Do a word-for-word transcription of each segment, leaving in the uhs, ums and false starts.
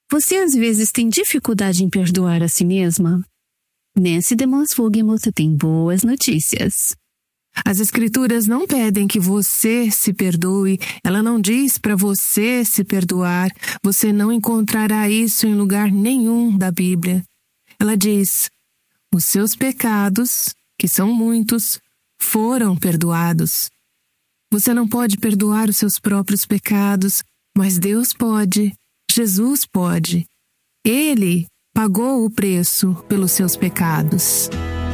Você às vezes tem dificuldade em perdoar a si mesma? Nancy DeMoss Wogemuth tem boas notícias. As Escrituras não pedem que você se perdoe, ela não diz para você se perdoar. Você não encontrará isso em lugar nenhum da Bíblia. Ela diz: os seus pecados, que são muitos, foram perdoados. Você não pode perdoar os seus próprios pecados, mas Deus pode, Jesus pode. Ele pagou o preço pelos seus pecados.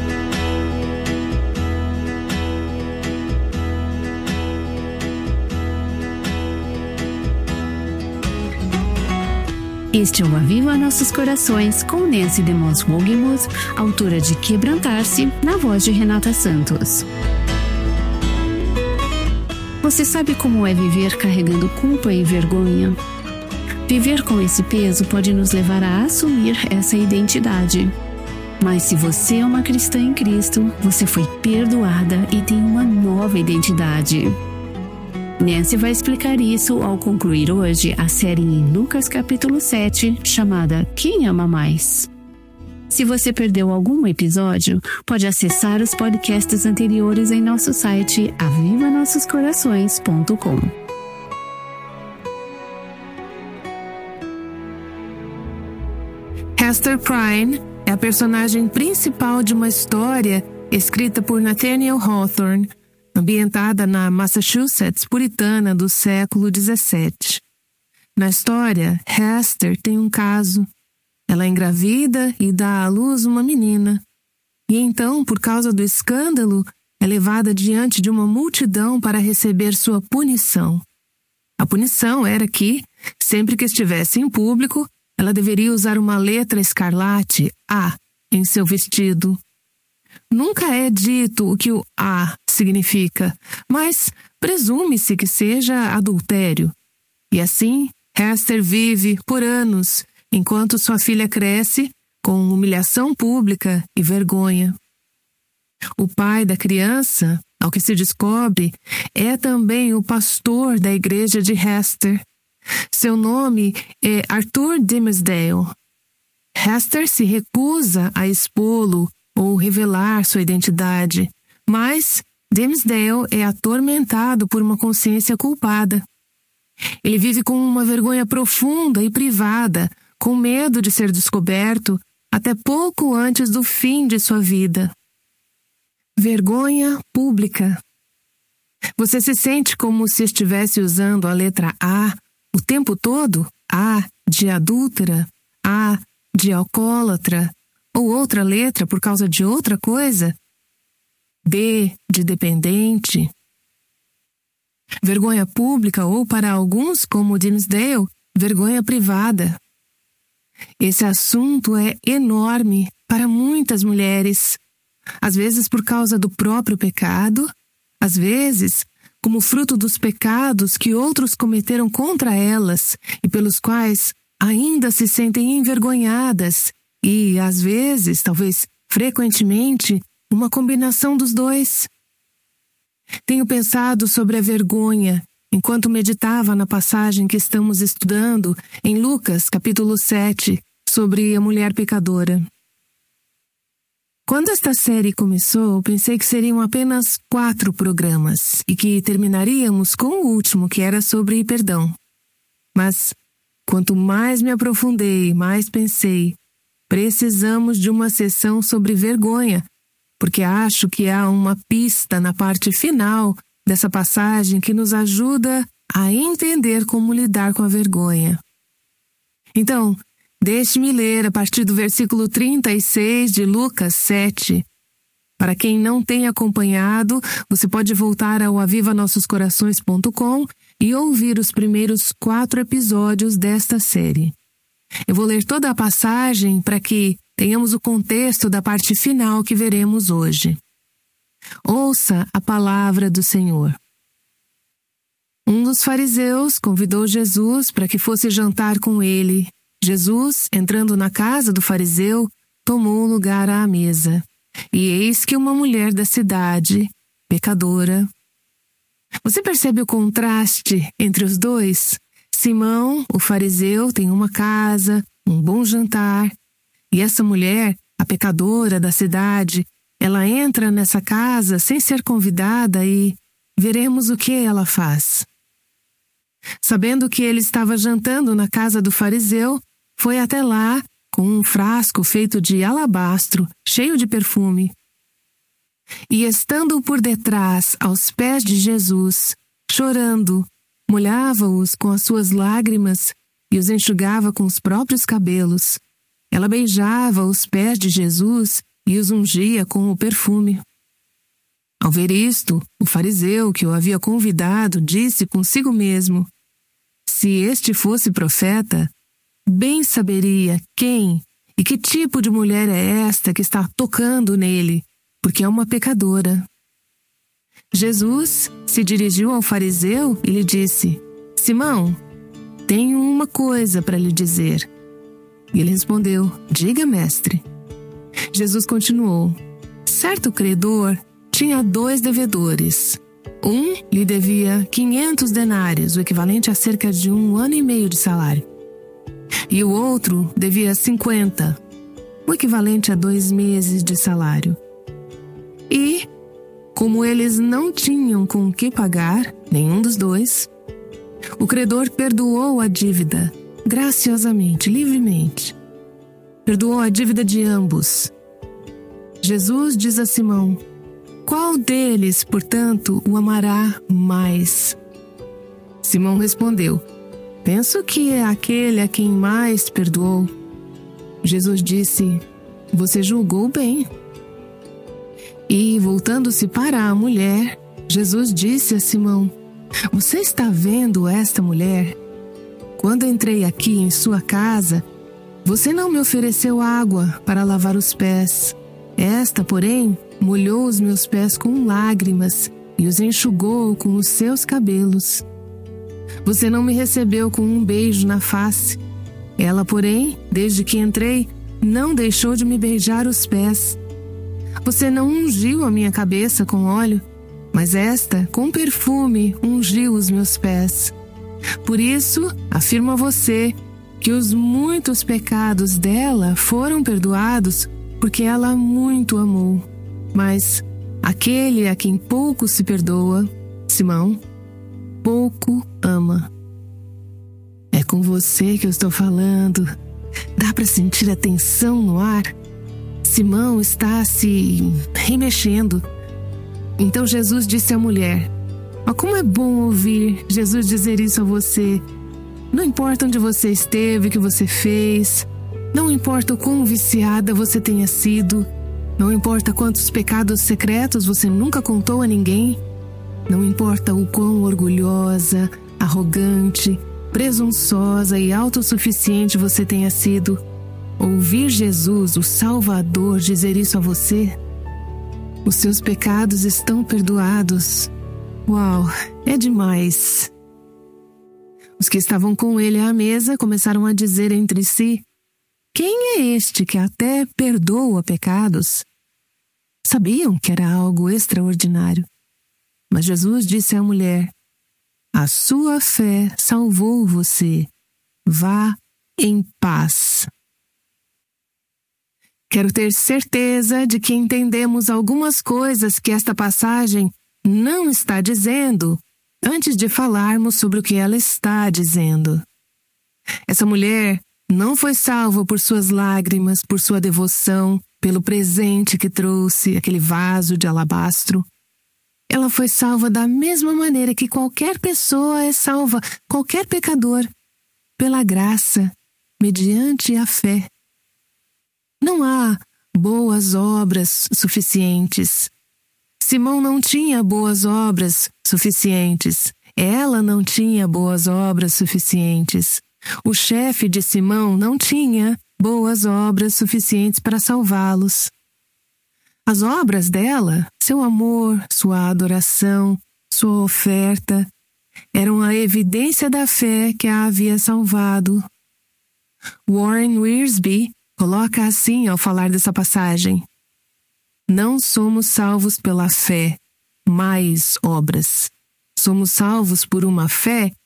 Este é o Aviva Nossos Corações, com Nancy DeMoss Wogemuth, autora de Quebrantar-se, na voz de Renata Santos. Você sabe como é viver carregando culpa e vergonha? Viver com esse peso pode nos levar a assumir essa identidade. Mas se você é uma cristã em Cristo, você foi perdoada e tem uma nova identidade. Nancy vai explicar isso ao concluir hoje a série em Lucas capítulo sete, chamada Quem Ama Mais? Se você perdeu algum episódio, pode acessar os podcasts anteriores em nosso site aviva nossos corações ponto com. Hester Prynne é a personagem principal de uma história escrita por Nathaniel Hawthorne, ambientada na Massachusetts puritana do século dezessete. Na história, Hester tem um caso. Ela é engravida e dá à luz uma menina. E então, por causa do escândalo, é levada diante de uma multidão para receber sua punição. A punição era que, sempre que estivesse em público, ela deveria usar uma letra escarlate, A, em seu vestido. Nunca é dito o que o A significa, mas presume-se que seja adultério. E assim, Hester vive por anos, enquanto sua filha cresce, com humilhação pública e vergonha. O pai da criança, ao que se descobre, é também o pastor da igreja de Hester. Seu nome é Arthur Dimmesdale. Hester se recusa a expô-lo ou revelar sua identidade, mas Dimmesdale é atormentado por uma consciência culpada. Ele vive com uma vergonha profunda e privada, com medo de ser descoberto até pouco antes do fim de sua vida. Vergonha pública. Você se sente como se estivesse usando a letra A o tempo todo? A de adúltera, A de alcoólatra, ou outra letra por causa de outra coisa? D de dependente. Vergonha pública ou, para alguns, como Dimmesdale, vergonha privada. Esse assunto é enorme para muitas mulheres, às vezes por causa do próprio pecado, às vezes como fruto dos pecados que outros cometeram contra elas e pelos quais ainda se sentem envergonhadas e, às vezes, talvez frequentemente, uma combinação dos dois. Tenho pensado sobre a vergonha enquanto meditava na passagem que estamos estudando em Lucas, capítulo sete, sobre a mulher pecadora. Quando esta série começou, pensei que seriam apenas quatro programas e que terminaríamos com o último, que era sobre perdão. Mas, quanto mais me aprofundei, mais pensei, precisamos de uma sessão sobre vergonha, porque acho que há uma pista na parte final dessa passagem que nos ajuda a entender como lidar com a vergonha. Então, deixe-me ler a partir do versículo trinta e seis de Lucas sete. Para quem não tem acompanhado, você pode voltar ao aviva nossos corações ponto com e ouvir os primeiros quatro episódios desta série. Eu vou ler toda a passagem para que tenhamos o contexto da parte final que veremos hoje. Ouça a palavra do Senhor. Um dos fariseus convidou Jesus para que fosse jantar com ele. Jesus, entrando na casa do fariseu, tomou lugar à mesa. E eis que uma mulher da cidade, pecadora. Você percebe o contraste entre os dois? Simão, o fariseu, tem uma casa, um bom jantar, e essa mulher, a pecadora da cidade, ela entra nessa casa sem ser convidada e veremos o que ela faz. Sabendo que ele estava jantando na casa do fariseu, foi até lá com um frasco feito de alabastro, cheio de perfume. E estando por detrás, aos pés de Jesus, chorando, molhava-os com as suas lágrimas e os enxugava com os próprios cabelos. Ela beijava os pés de Jesus e os ungia com o perfume. Ao ver isto, o fariseu que o havia convidado disse consigo mesmo: se este fosse profeta, bem saberia quem e que tipo de mulher é esta que está tocando nele, porque é uma pecadora. Jesus se dirigiu ao fariseu e lhe disse: Simão, tenho uma coisa para lhe dizer. E ele respondeu: diga, mestre. Jesus continuou: certo credor tinha dois devedores. Um lhe devia quinhentos denários, o equivalente a cerca de um ano e meio de salário. E o outro devia cinquenta, o equivalente a dois meses de salário. E, como eles não tinham com que pagar, nenhum dos dois, o credor perdoou a dívida, graciosamente, livremente. Perdoou a dívida de ambos. Jesus diz a Simão: qual deles, portanto, o amará mais? Simão respondeu: penso que é aquele a quem mais perdoou. Jesus disse: você julgou bem. E, voltando-se para a mulher, Jesus disse a Simão: você está vendo esta mulher? Quando entrei aqui em sua casa, você não me ofereceu água para lavar os pés. Esta, porém, molhou os meus pés com lágrimas e os enxugou com os seus cabelos. Você não me recebeu com um beijo na face. Ela, porém, desde que entrei, não deixou de me beijar os pés. Você não ungiu a minha cabeça com óleo, mas esta, com perfume, ungiu os meus pés. Por isso, afirmo a você que os muitos pecados dela foram perdoados, porque ela muito amou. Mas aquele a quem pouco se perdoa, Simão, pouco ama. É com você que eu estou falando. Dá para sentir a tensão no ar? Simão está se remexendo. Então Jesus disse à mulher: ó, como é bom ouvir Jesus dizer isso a você. Não importa onde você esteve, o que você fez. Não importa o quão viciada você tenha sido. Não importa quantos pecados secretos você nunca contou a ninguém. Não importa o quão orgulhosa, arrogante, presunçosa e autossuficiente você tenha sido. Ouvir Jesus, o Salvador, dizer isso a você: os seus pecados estão perdoados. Uau, é demais! Os que estavam com ele à mesa começaram a dizer entre si: quem é este que até perdoa pecados? Sabiam que era algo extraordinário. Mas Jesus disse à mulher: a sua fé salvou você. Vá em paz. Quero ter certeza de que entendemos algumas coisas que esta passagem não está dizendo antes de falarmos sobre o que ela está dizendo. Essa mulher não foi salva por suas lágrimas, por sua devoção, pelo presente que trouxe, aquele vaso de alabastro. Ela foi salva da mesma maneira que qualquer pessoa é salva, qualquer pecador, pela graça, mediante a fé. Não há boas obras suficientes. Simão não tinha boas obras suficientes. Ela não tinha boas obras suficientes. O chefe de Simão não tinha boas obras suficientes para salvá-los. As obras dela, seu amor, sua adoração, sua oferta, eram a evidência da fé que a havia salvado. Warren Wiersbe coloca assim ao falar dessa passagem: não somos salvos pela fé, mais obras. Somos salvos por uma fé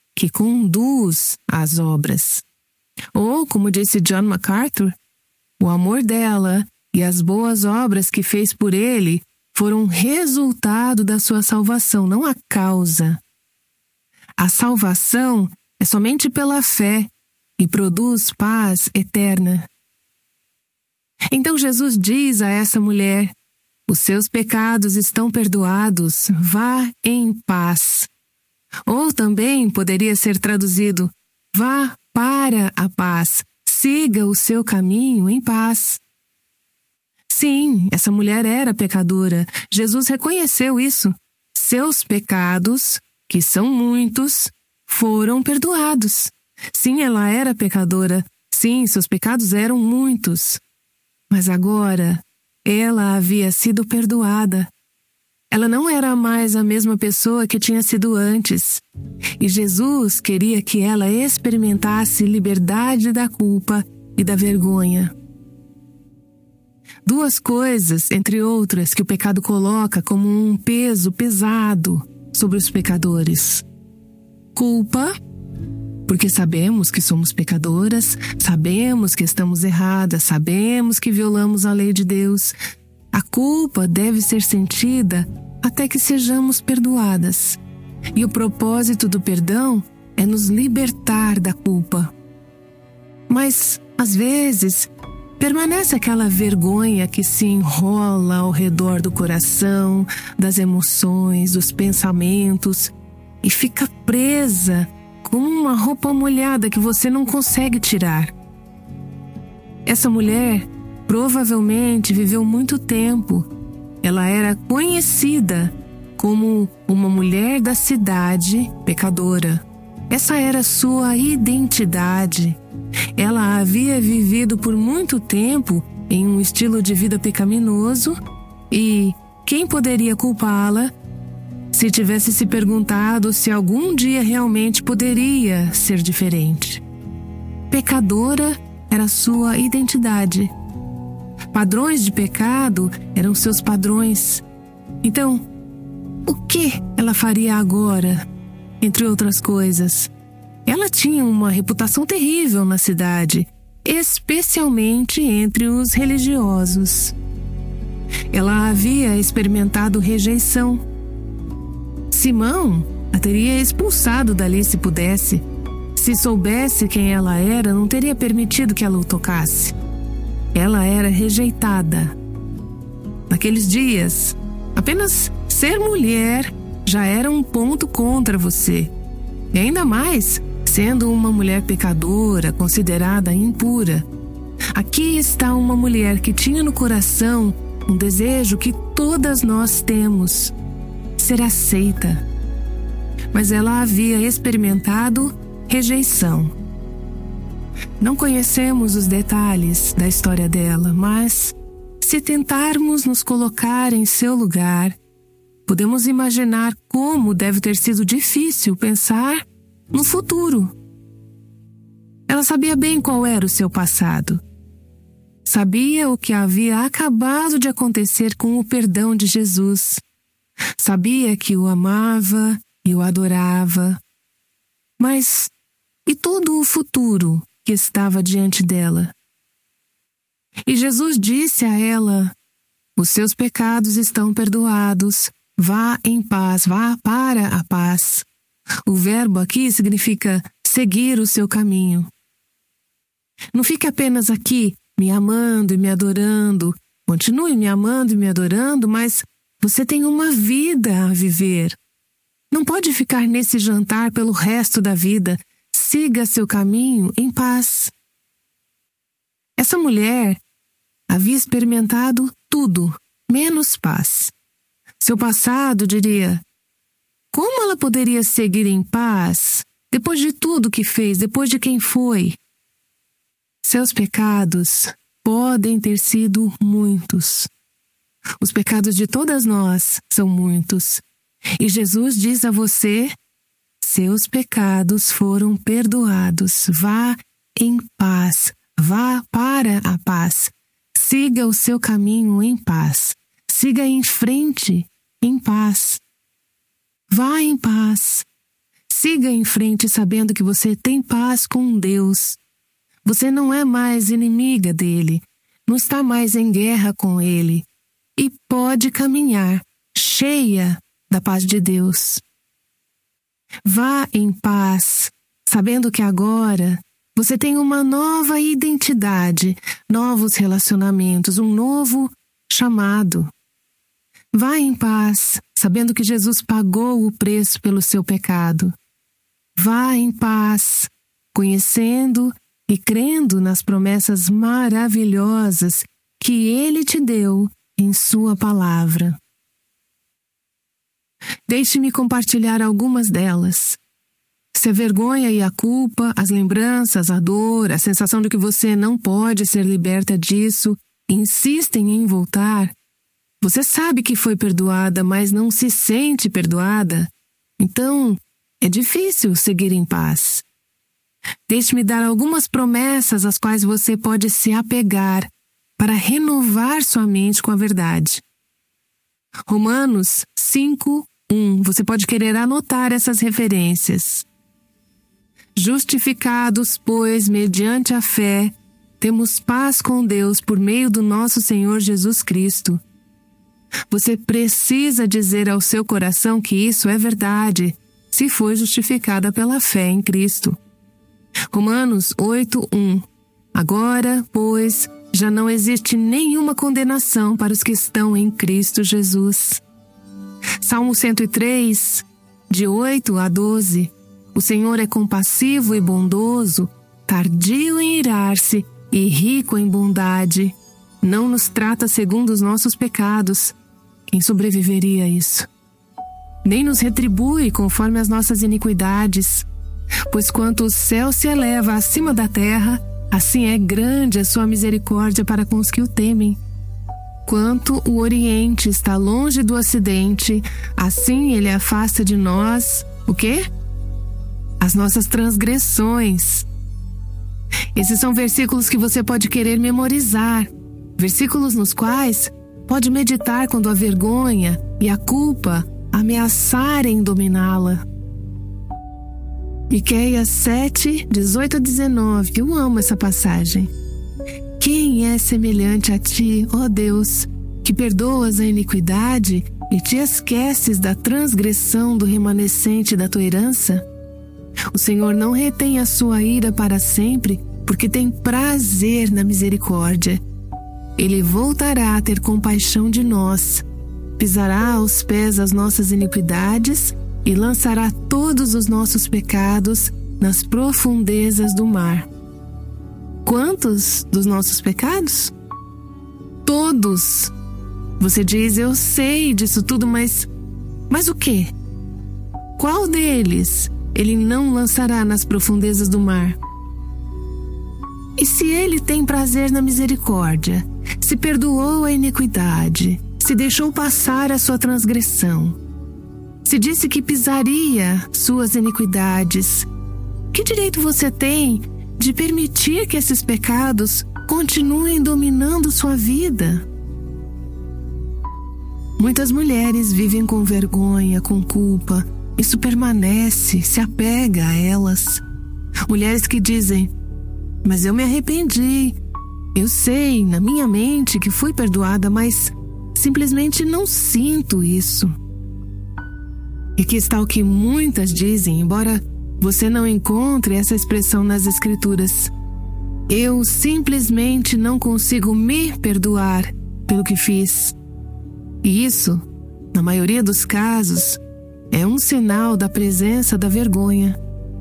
que conduz às obras. Ou, como disse John MacArthur, o amor dela e as boas obras que fez por ele foram resultado da sua salvação, não a causa. A salvação é somente pela fé e produz paz eterna. Então Jesus diz a essa mulher: os seus pecados estão perdoados, vá em paz. Ou também poderia ser traduzido: vá para a paz, siga o seu caminho em paz. Sim, essa mulher era pecadora. Jesus reconheceu isso. Seus pecados, que são muitos, foram perdoados. Sim, ela era pecadora. Sim, seus pecados eram muitos. Mas agora, ela havia sido perdoada. Ela não era mais a mesma pessoa que tinha sido antes. E Jesus queria que ela experimentasse liberdade da culpa e da vergonha. Duas coisas, entre outras, que o pecado coloca como um peso pesado sobre os pecadores. Culpa, porque sabemos que somos pecadoras, sabemos que estamos erradas, sabemos que violamos a lei de Deus. A culpa deve ser sentida até que sejamos perdoadas. E o propósito do perdão é nos libertar da culpa. Mas, às vezes, permanece aquela vergonha que se enrola ao redor do coração, das emoções, dos pensamentos e fica presa como uma roupa molhada que você não consegue tirar. Essa mulher provavelmente viveu muito tempo. Ela era conhecida como uma mulher da cidade pecadora. Essa era sua identidade. Ela havia vivido por muito tempo em um estilo de vida pecaminoso e quem poderia culpá-la se tivesse se perguntado se algum dia realmente poderia ser diferente? Pecadora era sua identidade. Padrões de pecado eram seus padrões. Então, o que ela faria agora, entre outras coisas? Ela tinha uma reputação terrível na cidade, especialmente entre os religiosos. Ela havia experimentado rejeição. Simão a teria expulsado dali se pudesse. Se soubesse quem ela era, não teria permitido que ela o tocasse. Ela era rejeitada. Naqueles dias, apenas ser mulher já era um ponto contra você. E ainda mais sendo uma mulher pecadora, considerada impura. Aqui está uma mulher que tinha no coração um desejo que todas nós temos: ser aceita. Mas ela havia experimentado rejeição. Não conhecemos os detalhes da história dela, mas se tentarmos nos colocar em seu lugar, podemos imaginar como deve ter sido difícil pensar no futuro. Ela sabia bem qual era o seu passado. Sabia o que havia acabado de acontecer com o perdão de Jesus. Sabia que o amava e o adorava. Mas e todo o futuro que estava diante dela? E Jesus disse a ela: os seus pecados estão perdoados, vá em paz, vá para a paz. O verbo aqui significa seguir o seu caminho. Não fique apenas aqui me amando e me adorando. Continue me amando e me adorando, mas você tem uma vida a viver. Não pode ficar nesse jantar pelo resto da vida. Siga seu caminho em paz. Essa mulher havia experimentado tudo, menos paz. Seu passado diria: como ela poderia seguir em paz depois de tudo que fez, depois de quem foi? Seus pecados podem ter sido muitos. Os pecados de todas nós são muitos. E Jesus diz a você: seus pecados foram perdoados. Vá em paz. Vá para a paz. Siga o seu caminho em paz. Siga em frente em paz. Vá em paz. siga em frente sabendo que você tem paz com Deus. Você não é mais inimiga dele, não está mais em guerra com ele e pode caminhar cheia da paz de Deus. Vá em paz, sabendo que agora você tem uma nova identidade, novos relacionamentos, um novo chamado. Vá em paz, sabendo que Jesus pagou o preço pelo seu pecado. Vá em paz, conhecendo e crendo nas promessas maravilhosas que Ele te deu em sua palavra. Deixe-me compartilhar algumas delas. Se a vergonha e a culpa, as lembranças, a dor, a sensação de que você não pode ser liberta disso, insistem em voltar, você sabe que foi perdoada, mas não se sente perdoada, então é difícil seguir em paz. Deixe-me dar algumas promessas às quais você pode se apegar para renovar sua mente com a verdade. Romanos cinco, um. Você pode querer anotar essas referências. Justificados, pois, mediante a fé, temos paz com Deus por meio do nosso Senhor Jesus Cristo. Você precisa dizer ao seu coração que isso é verdade, se foi justificada pela fé em Cristo. Romanos oito, um. Agora, pois, já não existe nenhuma condenação para os que estão em Cristo Jesus. Salmo cento e três, de oito a doze. O Senhor é compassivo e bondoso, tardio em irar-se e rico em bondade. Não nos trata segundo os nossos pecados. Quem sobreviveria a isso? Nem nos retribui conforme as nossas iniquidades. Pois quanto o céu se eleva acima da terra, assim é grande a sua misericórdia para com os que o temem. Quanto o Oriente está longe do Ocidente, assim ele afasta de nós, o quê? As nossas transgressões. Esses são versículos que você pode querer memorizar, versículos nos quais pode meditar quando a vergonha e a culpa ameaçarem dominá-la. Miqueias sete, dezoito a dezenove. Eu amo essa passagem. Quem é semelhante a ti, ó Deus, que perdoas a iniquidade e te esqueces da transgressão do remanescente da tua herança? O Senhor não retém a sua ira para sempre, porque tem prazer na misericórdia. Ele voltará a ter compaixão de nós, pisará aos pés as nossas iniquidades e lançará todos os nossos pecados nas profundezas do mar. Quantos dos nossos pecados? Todos! Você diz, eu sei disso tudo, mas... Mas o quê? Qual deles ele não lançará nas profundezas do mar? E se ele tem prazer na misericórdia, se perdoou a iniquidade, se deixou passar a sua transgressão, se disse que pisaria suas iniquidades, que direito você tem de permitir que esses pecados continuem dominando sua vida? Muitas mulheres vivem com vergonha, com culpa. Isso permanece, se apega a elas. Mulheres que dizem, mas eu me arrependi. Eu sei, na minha mente, que fui perdoada, mas simplesmente não sinto isso. E aqui está o que muitas dizem, embora você não encontre essa expressão nas Escrituras. Eu simplesmente não consigo me perdoar pelo que fiz. E isso, na maioria dos casos, é um sinal da presença da vergonha.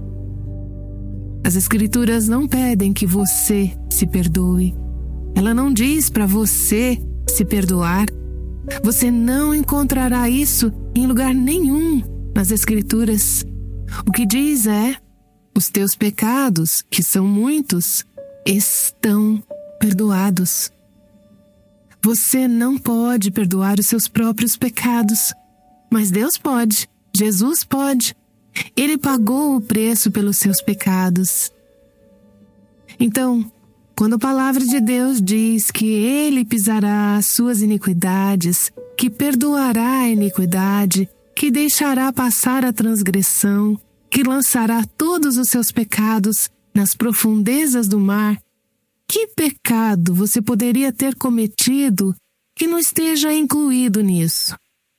As Escrituras não pedem que você se perdoe. Ela não diz para você se perdoar. Você não encontrará isso em lugar nenhum nas Escrituras. O que diz é: os teus pecados, que são muitos, estão perdoados. Você não pode perdoar os seus próprios pecados, mas Deus pode, Jesus pode. Ele pagou o preço pelos seus pecados. Então, quando a palavra de Deus diz que Ele pisará as suas iniquidades, que perdoará a iniquidade, que deixará passar a transgressão, que lançará todos os seus pecados nas profundezas do mar, que pecado você poderia ter cometido que não esteja incluído nisso?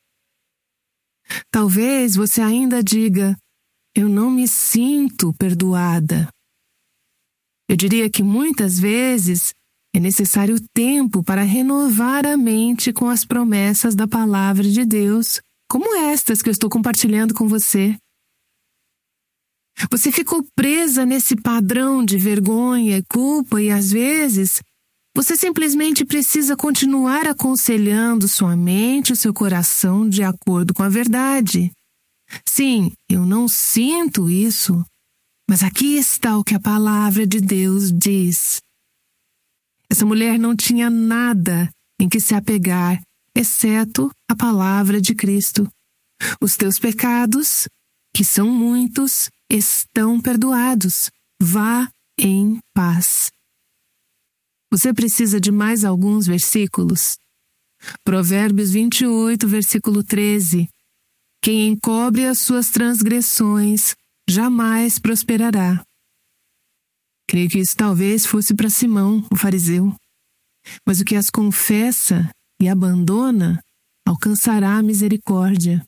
Talvez você ainda diga: eu não me sinto perdoada. Eu diria que muitas vezes é necessário tempo para renovar a mente com as promessas da palavra de Deus, como estas que eu estou compartilhando com você. Você ficou presa nesse padrão de vergonha, culpa e, às vezes, você simplesmente precisa continuar aconselhando sua mente e seu coração de acordo com a verdade. Sim, eu não sinto isso, mas aqui está o que a palavra de Deus diz. Essa mulher não tinha nada em que se apegar, exceto a palavra de Cristo. Os teus pecados, que são muitos, estão perdoados. Vá em paz. Você precisa de mais alguns versículos? Provérbios vinte e oito, versículo treze. Quem encobre as suas transgressões jamais prosperará. Creio que isso talvez fosse para Simão, o fariseu. Mas o que as confessa e abandona alcançará a misericórdia.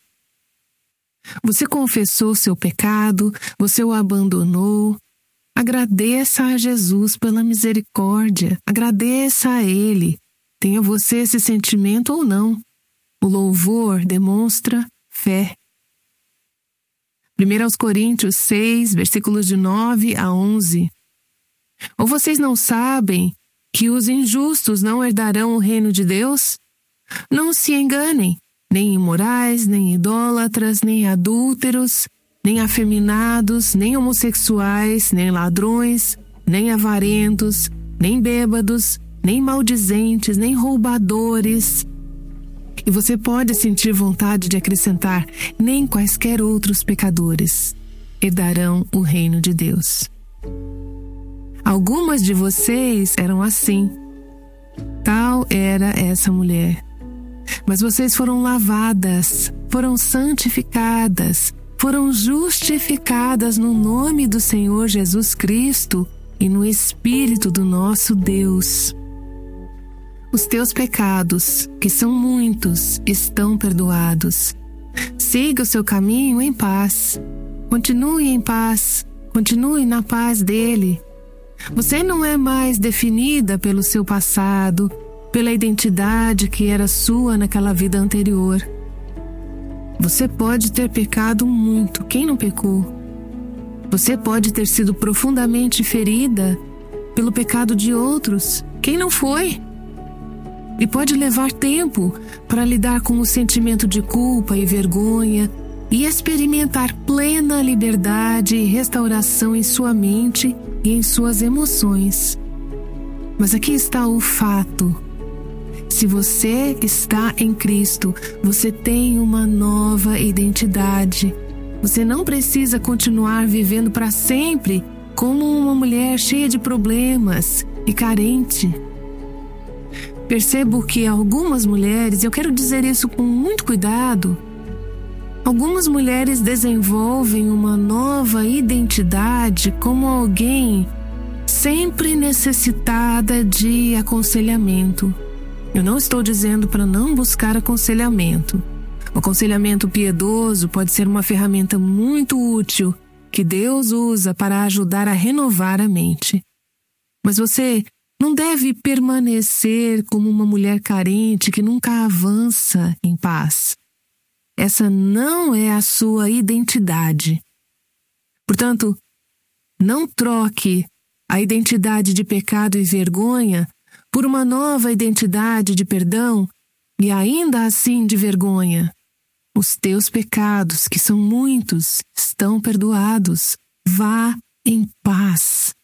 Você confessou seu pecado, você o abandonou. Agradeça a Jesus pela misericórdia. Agradeça a Ele. Tenha você esse sentimento ou não. O louvor demonstra fé. primeira aos Coríntios seis, versículos de nove a onze. Ou vocês não sabem que os injustos não herdarão o reino de Deus? Não se enganem, nem imorais, nem idólatras, nem adúlteros, nem afeminados, nem homossexuais, nem ladrões, nem avarentos, nem bêbados, nem maldizentes, nem roubadores. E você pode sentir vontade de acrescentar: nem quaisquer outros pecadores herdarão o reino de Deus. Algumas de vocês eram assim. Tal era essa mulher. Mas vocês foram lavadas, foram santificadas, foram justificadas no nome do Senhor Jesus Cristo e no Espírito do nosso Deus. Os teus pecados, que são muitos, estão perdoados. Siga o seu caminho em paz. Continue em paz. Continue na paz dele. Você não é mais definida pelo seu passado, pela identidade que era sua naquela vida anterior. Você pode ter pecado muito. Quem não pecou? Você pode ter sido profundamente ferida pelo pecado de outros. Quem não foi? E pode levar tempo para lidar com o sentimento de culpa e vergonha e experimentar plena liberdade e restauração em sua mente e em suas emoções. Mas aqui está o fato. Se você está em Cristo, você tem uma nova identidade. Você não precisa continuar vivendo para sempre como uma mulher cheia de problemas e carente. Percebo que algumas mulheres, eu quero dizer isso com muito cuidado, algumas mulheres desenvolvem uma nova identidade como alguém sempre necessitada de aconselhamento. Eu não estou dizendo para não buscar aconselhamento. O aconselhamento piedoso pode ser uma ferramenta muito útil que Deus usa para ajudar a renovar a mente. Mas você não deve permanecer como uma mulher carente que nunca avança em paz. Essa não é a sua identidade. Portanto, não troque a identidade de pecado e vergonha por uma nova identidade de perdão e ainda assim de vergonha. Os teus pecados, que são muitos, estão perdoados. Vá em paz.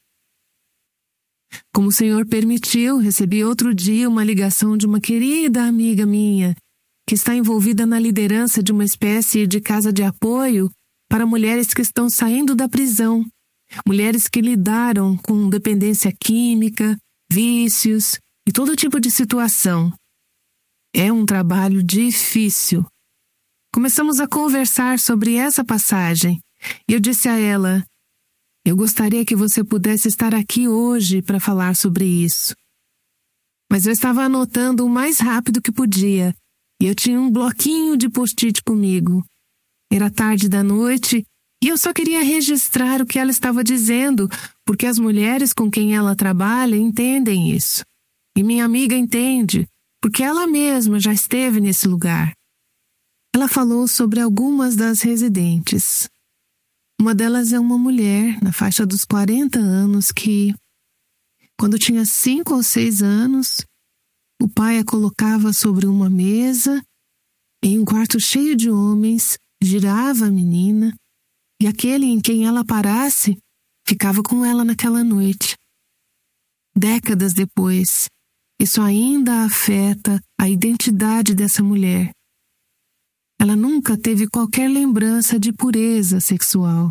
Como o Senhor permitiu, recebi outro dia uma ligação de uma querida amiga minha, que está envolvida na liderança de uma espécie de casa de apoio para mulheres que estão saindo da prisão, mulheres que lidaram com dependência química, vícios e todo tipo de situação. É um trabalho difícil. Começamos a conversar sobre essa passagem E eu disse a ela: eu gostaria que você pudesse estar aqui hoje para falar sobre isso. Mas eu estava anotando o mais rápido que podia, e eu tinha um bloquinho de post-it comigo. Era tarde da noite e eu só queria registrar o que ela estava dizendo, porque as mulheres com quem ela trabalha entendem isso. E minha amiga entende, porque ela mesma já esteve nesse lugar. Ela falou sobre algumas das residentes. Uma delas é uma mulher na faixa dos quarenta anos que, quando tinha cinco ou seis anos, o pai a colocava sobre uma mesa, em um quarto cheio de homens, girava a menina, e aquele em quem ela parasse ficava com ela naquela noite. Décadas depois, isso ainda afeta a identidade dessa mulher. Ela nunca teve qualquer lembrança de pureza sexual.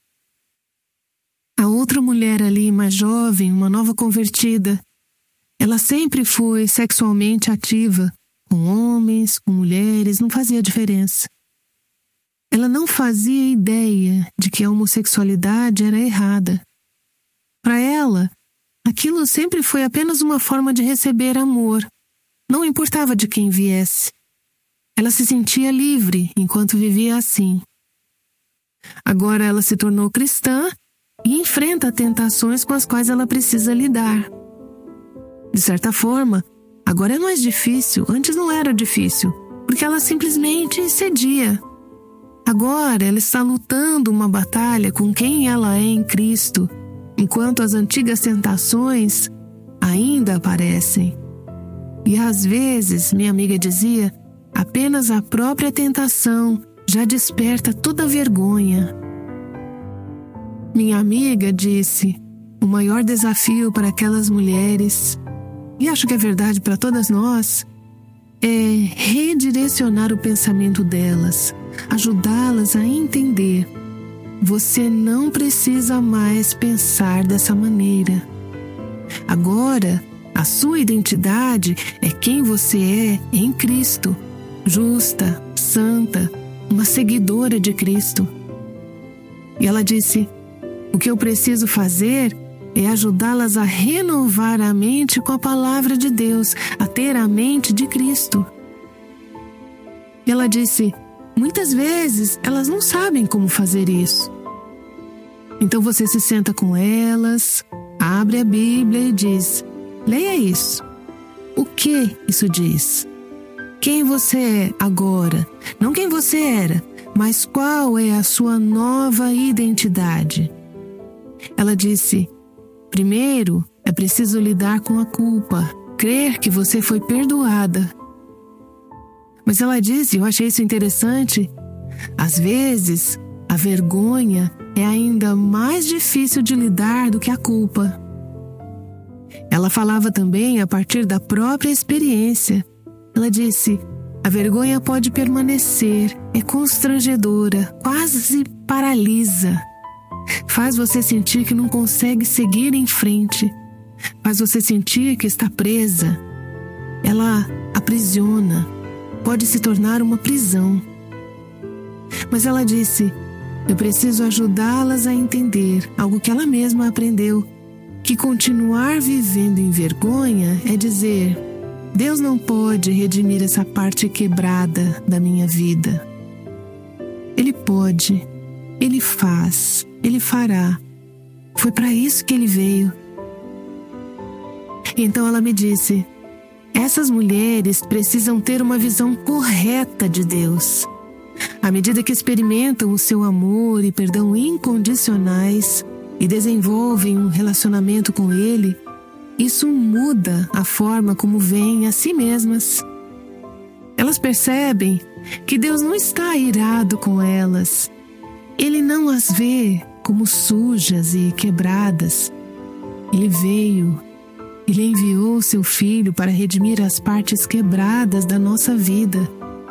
A outra mulher ali, mais jovem, uma nova convertida, ela sempre foi sexualmente ativa, com homens, com mulheres, não fazia diferença. Ela não fazia ideia de que a homossexualidade era errada. Para ela, aquilo sempre foi apenas uma forma de receber amor. Não importava de quem viesse. Ela se sentia livre enquanto vivia assim. Agora ela se tornou cristã e enfrenta tentações com as quais ela precisa lidar. De certa forma, agora é mais difícil. Antes não era difícil, porque ela simplesmente cedia. Agora ela está lutando uma batalha com quem ela é em Cristo, enquanto as antigas tentações ainda aparecem. E às vezes, minha amiga dizia, apenas a própria tentação já desperta toda a vergonha. Minha amiga disse, o maior desafio para aquelas mulheres, e acho que é verdade para todas nós, é redirecionar o pensamento delas, ajudá-las a entender. Você não precisa mais pensar dessa maneira. Agora, a sua identidade é quem você é em Cristo, justa, santa, uma seguidora de Cristo. E ela disse, o que eu preciso fazer é ajudá-las a renovar a mente com a palavra de Deus, a ter a mente de Cristo. E ela disse, muitas vezes elas não sabem como fazer isso. Então você se senta com elas, abre a Bíblia e diz, leia isso. O que isso diz? Quem você é agora? Não quem você era, mas qual é a sua nova identidade? Ela disse, primeiro, é preciso lidar com a culpa, crer que você foi perdoada. Mas ela disse, eu achei isso interessante, às vezes, a vergonha é ainda mais difícil de lidar do que a culpa. Ela falava também a partir da própria experiência. Ela disse, a vergonha pode permanecer, é constrangedora, quase paralisa. Faz você sentir que não consegue seguir em frente. Faz você sentir que está presa. Ela aprisiona. Pode se tornar uma prisão. Mas ela disse, eu preciso ajudá-las a entender algo que ela mesma aprendeu, que continuar vivendo em vergonha é dizer, Deus não pode redimir essa parte quebrada da minha vida. Ele pode, Ele faz, Ele fará. Foi para isso que Ele veio. Então ela me disse, essas mulheres precisam ter uma visão correta de Deus. À medida que experimentam o seu amor e perdão incondicionais e desenvolvem um relacionamento com Ele, isso muda a forma como veem a si mesmas. Elas percebem que Deus não está irado com elas. Ele não as vê como sujas e quebradas. Ele veio, Ele enviou seu Filho para redimir as partes quebradas da nossa vida.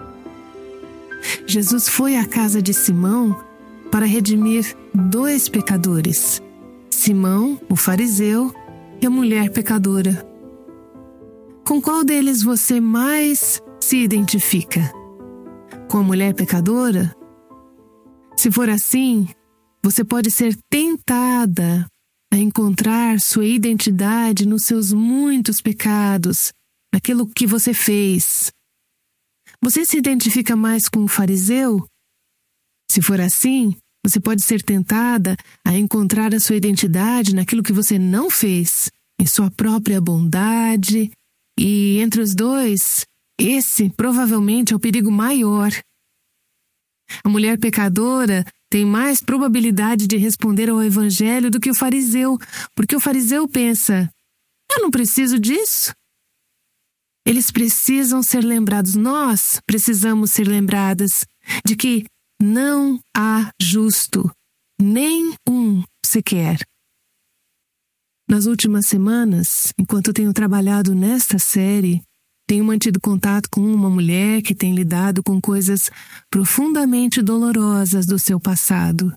Jesus foi à casa de Simão para redimir dois pecadores, Simão, o fariseu, e a mulher pecadora. Com qual deles você mais se identifica? Com a mulher pecadora? Se for assim, você pode ser tentada a encontrar sua identidade nos seus muitos pecados, naquilo que você fez. Você se identifica mais com o fariseu? Se for assim, você pode ser tentada a encontrar a sua identidade naquilo que você não fez, em sua própria bondade, e entre os dois, esse provavelmente é o perigo maior. A mulher pecadora tem mais probabilidade de responder ao evangelho do que o fariseu, porque o fariseu pensa: eu não preciso disso. Eles precisam ser lembrados, nós precisamos ser lembradas de que não há justo, nem um sequer. Nas últimas semanas, enquanto tenho trabalhado nesta série, tenho mantido contato com uma mulher que tem lidado com coisas profundamente dolorosas do seu passado.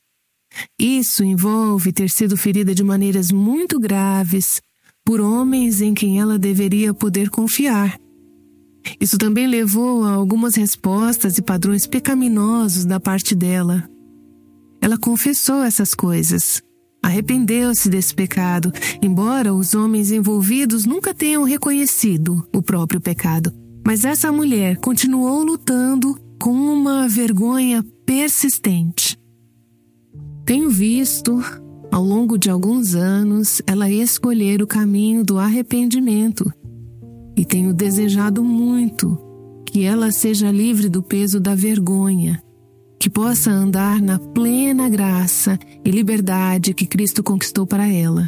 Isso envolve ter sido ferida de maneiras muito graves por homens em quem ela deveria poder confiar. Isso também levou a algumas respostas e padrões pecaminosos da parte dela. Ela confessou essas coisas, arrependeu-se desse pecado, embora os homens envolvidos nunca tenham reconhecido o próprio pecado. Mas essa mulher continuou lutando com uma vergonha persistente. Tenho visto, ao longo de alguns anos, ela escolher o caminho do arrependimento. E tenho desejado muito que ela seja livre do peso da vergonha, que possa andar na plena graça e liberdade que Cristo conquistou para ela.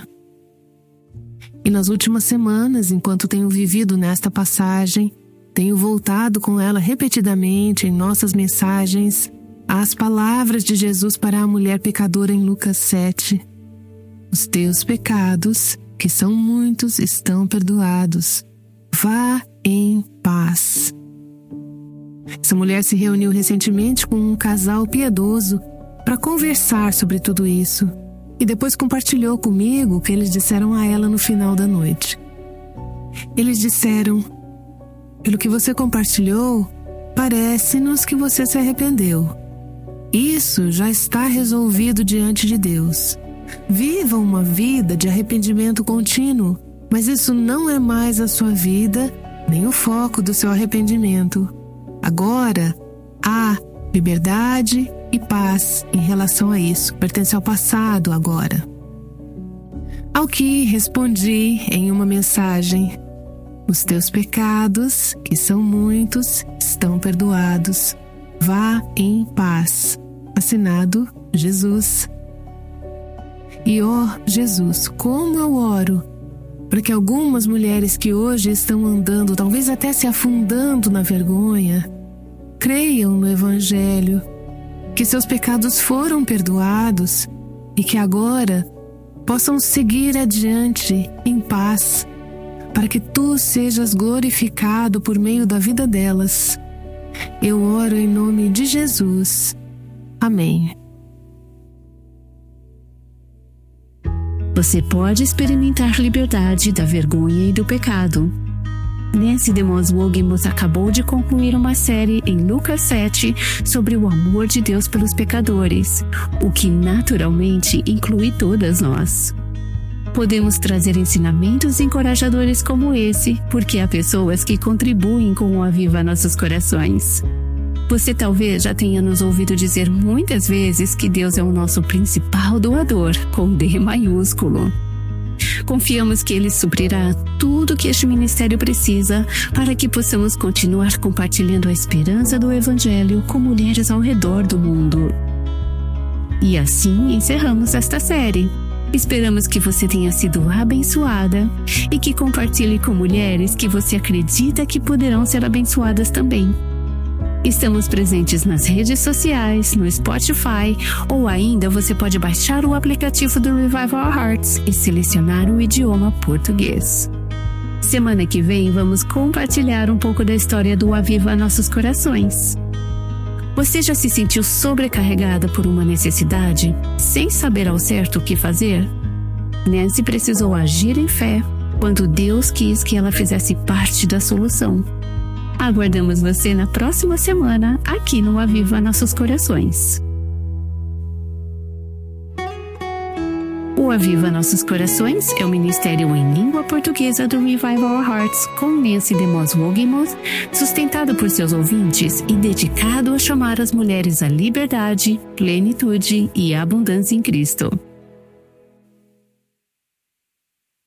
E nas últimas semanas, enquanto tenho vivido nesta passagem, tenho voltado com ela repetidamente em nossas mensagens às palavras de Jesus para a mulher pecadora em Lucas sete. Os teus pecados, que são muitos, estão perdoados. Vá em paz. Essa mulher se reuniu recentemente com um casal piedoso para conversar sobre tudo isso e depois compartilhou comigo o que eles disseram a ela no final da noite. Eles disseram: pelo que você compartilhou, parece-nos que você se arrependeu. Isso já está resolvido diante de Deus. Viva uma vida de arrependimento contínuo. Mas isso não é mais a sua vida, nem o foco do seu arrependimento. Agora, há liberdade e paz em relação a isso. Pertence ao passado agora. Ao que respondi em uma mensagem: os teus pecados, que são muitos, estão perdoados. Vá em paz. Assinado Jesus. E ó Jesus, como eu oro para que algumas mulheres que hoje estão andando, talvez até se afundando na vergonha, creiam no Evangelho, que seus pecados foram perdoados e que agora possam seguir adiante em paz, para que tu sejas glorificado por meio da vida delas. Eu oro em nome de Jesus. Amém. Você pode experimentar liberdade da vergonha e do pecado. Nancy DeMoss Wogemuth acabou de concluir uma série em Lucas sete sobre o amor de Deus pelos pecadores, o que naturalmente inclui todas nós. Podemos trazer ensinamentos encorajadores como esse, porque há pessoas que contribuem com o Aviva Nossos Corações. Você talvez já tenha nos ouvido dizer muitas vezes que Deus é o nosso principal doador, com D maiúsculo. Confiamos que Ele suprirá tudo que este ministério precisa para que possamos continuar compartilhando a esperança do Evangelho com mulheres ao redor do mundo. E assim encerramos esta série. Esperamos que você tenha sido abençoada e que compartilhe com mulheres que você acredita que poderão ser abençoadas também. Estamos presentes nas redes sociais, no Spotify, ou ainda você pode baixar o aplicativo do Revive Our Hearts e selecionar o idioma português. Semana que vem vamos compartilhar um pouco da história do Aviva Nossos Corações. Você já se sentiu sobrecarregada por uma necessidade, sem saber ao certo o que fazer? Nancy precisou agir em fé, quando Deus quis que ela fizesse parte da solução. Aguardamos você na próxima semana, aqui no Aviva Nossos Corações. O Aviva Nossos Corações é o ministério em língua portuguesa do Revive Our Hearts com Nancy DeMoss Wogemuth, sustentado por seus ouvintes e dedicado a chamar as mulheres à liberdade, plenitude e abundância em Cristo.